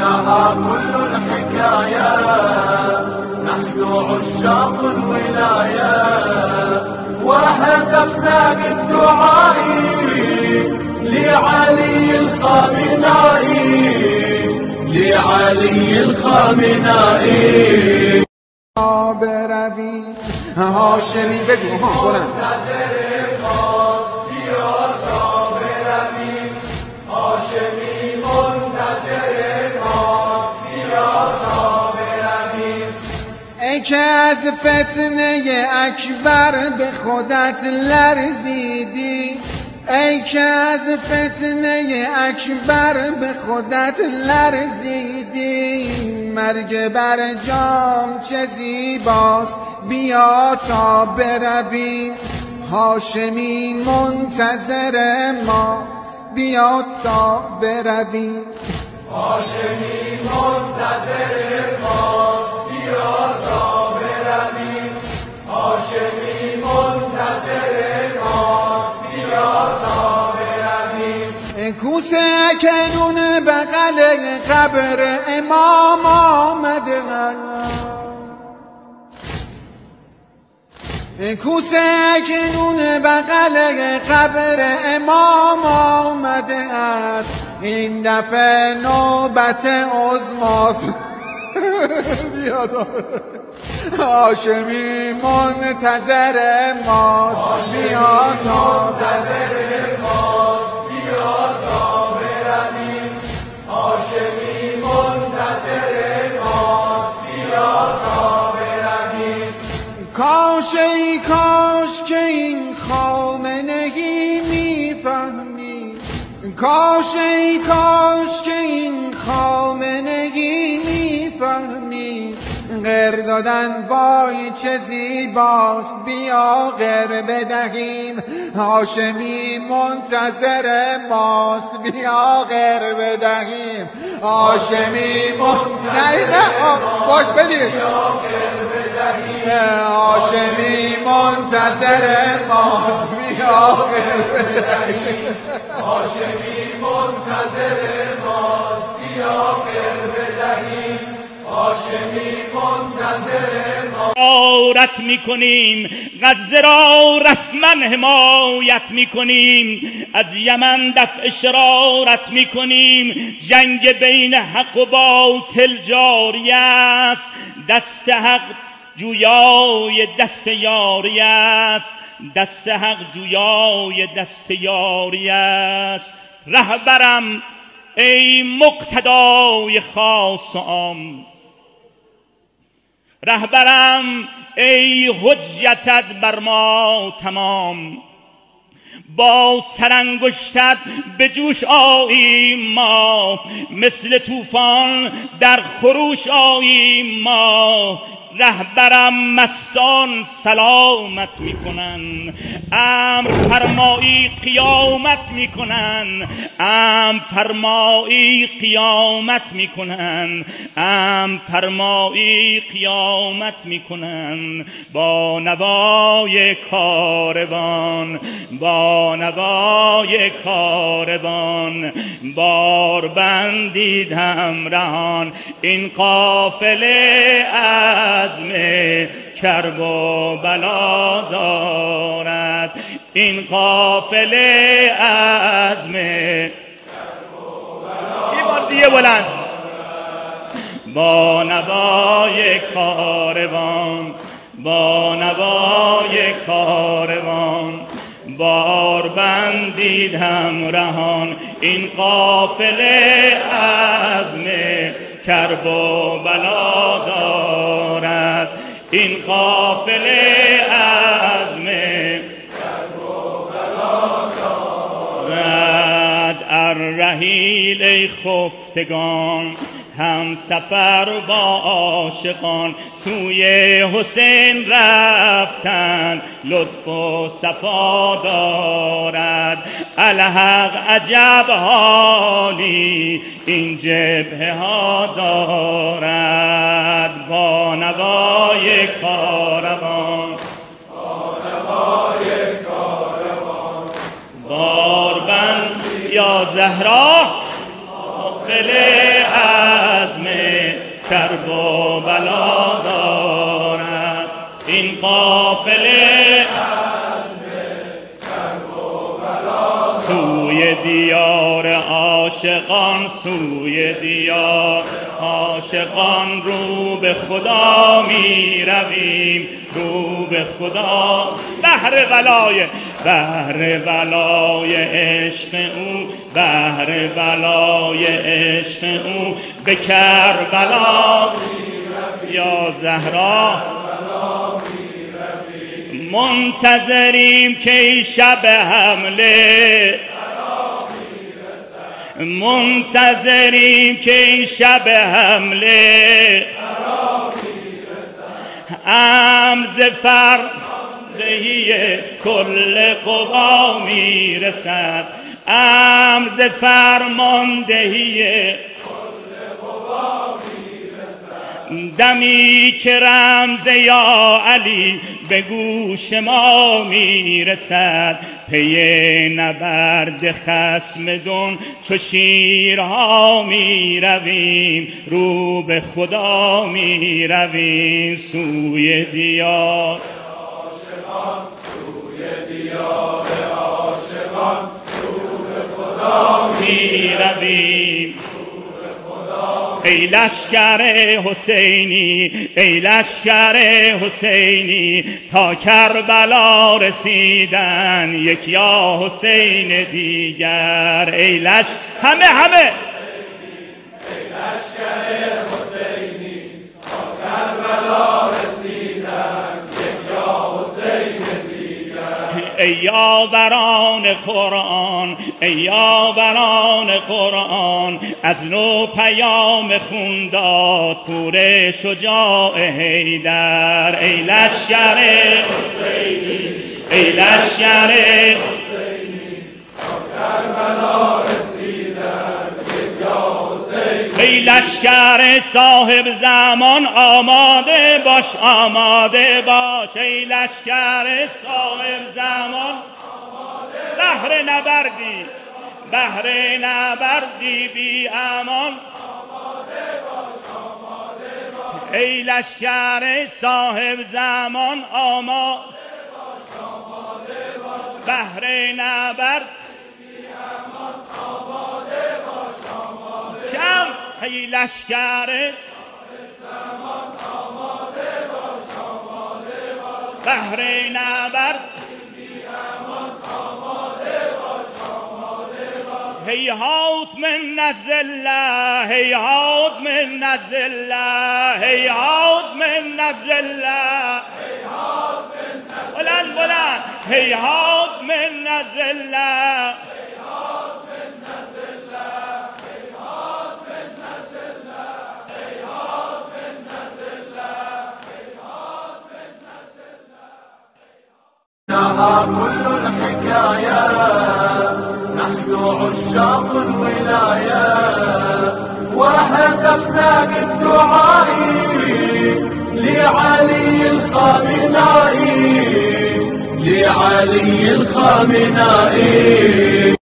انتهى كل الحكاية، نحن عشاق الولاية، وهتفنا بالدعاء لعلي الخامنائي، لعلي الخامنائي. بروی هاشمی بگو ها بلند منتظر ماست بیا تا برویم، هاشمی منتظر ماست بیا تا برویم. ای که از فتنه اکبر به خودت لرزیدی، ای که از فتنه اکبر به خودت لرزیدی، مرگ بر جام چه زیباست بیا تا برویم، هاشمی منتظر ماست بیا تا برویم، هاشمی منتظر ماست بیا تا برویم، هاشمی منتظر ماست بیا تا برویم. کوسه کنون بغل قبر امام آمده، کوسه کنون بغل قبر امام آمده است، این دفعه نوبت عظماست هاشمی منتظر ماست بیا تا منتظر ماست بیا تا برویم، هاشمی منتظر ماست بیا تا برویم. کاش ای کاش که این خامنگی میفهمی، کاش ای کاش که این خامنگی میفهمی، غر دادن وای چه زیباست بیا غر بدهیم، هاشمی منتظر ماست بیا غر بدهیم، هاشمی منتظر باش بدید، هاشمی منتظر ماست بیا غر بدهیم، هاشمی منتظر ماست بیا غر بدهیم، هاشمی منتظر ماست. غارت میکنیم، غزه را رسما حمایت میکنیم، از یمن دفع شرارت میکنیم، جنگ بین حق و باطل جاری است، دست حق جویای دست یاری است، دست حق جویای دست یاری است. رهبرم ای مقتدای خاص و عام، رهبرم ای حجتت بر ما تمام، با سرانگشتت به جوش آییم ما، مثل طوفان در خروش آییم ما، رهبرم مستان سلامت میکنن، امر فرمایی قیامت میکنن، امر فرمایی قیامت میکنن، امر فرمایی قیامت میکنن. با نوای کاروان، با نوای کاروان، بار بندید همراهان، این قافله عزم کرب و بلا دارد، این قافله عزم کرب و بلا، این بار دیگه بلند، با نوای کاروان، با نوای کاروان، بار بندید همراهان، این قافله عزم کرب و بلا دارد، این قافله عزم کرب و بلا دارد. الرحیل ای خفتگان، هم سفر با عاشقان، سوی حسین رفتن لطف و صفا دارد، الحق عجب حالی این جبهه ها دارد. با نوای کاروان، با نوای کاروان، باربند یا زهرا قافله کرب و بلا دارد. این قافله سوی دیار عاشقان، سوی دیار عاشقان رو به خدا می رویم، رو به خدا بهر ولای عشق او، بهر ولای عشق او به کربلا یا زهرا منتظریم که ای شب حمله، منتظریم که این شب حمله امز فردهی کل قوا میرسد، امز فرماندهی دمی که رمز یا علی به گوش ما میرسد، پی نبرد خصم دون چو شیرها میرویم، رو به خدا میرویم سوی دیار عاشقان، سوی دیار عاشقان، رو به خدا میرویم. ای لشکر حسینی، ای لشکر حسینی، تا کربلا رسیدن یک یا حسین دیگر. ای لشکر همه ای لشکر حسینی، تا کربلا رسیدن یک یا حسین دیگر. ای یاوران قرآن، ای یاوران قرآن، از نو پیام خون داد پور شجاع حیدر. ای لشکر حسینی، ای لشکر حسینی، تا کربلا رسیدن یک یا حسین. ای لشکر صاحب زمان آماده باش، آماده باش. ای لشکر صاحب زمان بهر نبردی، بهر نبردی بی امان. ای لشکر صاحب زمان آماده باش، بهر نبرد کم. ای لشکر بهر نبرد هیهات من نزله، هیهات من نزله، هیهات من نزله، بلند بلند، هیهات من نزله. نهى كل الحكاية نحن عشاق الولاية، وهتفنا بالدعاء لعلي الخامنائي، لعلي الخامنائي.